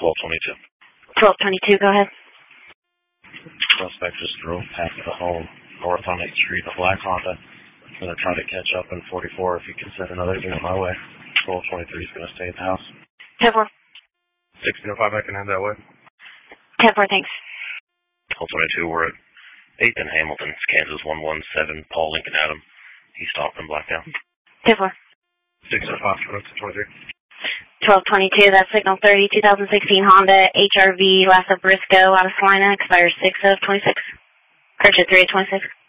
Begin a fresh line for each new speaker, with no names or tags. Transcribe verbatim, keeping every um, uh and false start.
twelve twenty-two.
twelve twenty-two, go ahead.
Suspect just drove past the home north on eighth Street, a black Honda. Gonna try to catch up in forty-four. If you can send another unit my way. twelve twenty-three is gonna stay at the house.
ten four.
sixteen oh five, I can head that way.
ten four, thanks.
twelve twenty-two, we're at eighth and Hamilton, Kansas one one seven, Paul Lincoln Adam. He stopped and blacked out.
ten four.
six oh five, twenty-three.
twelve twenty-two, that's signal thirty, twenty sixteen Honda H R V, Lassa Briscoe, out of Salina, expires six of twenty-six. Correction, three of twenty-six.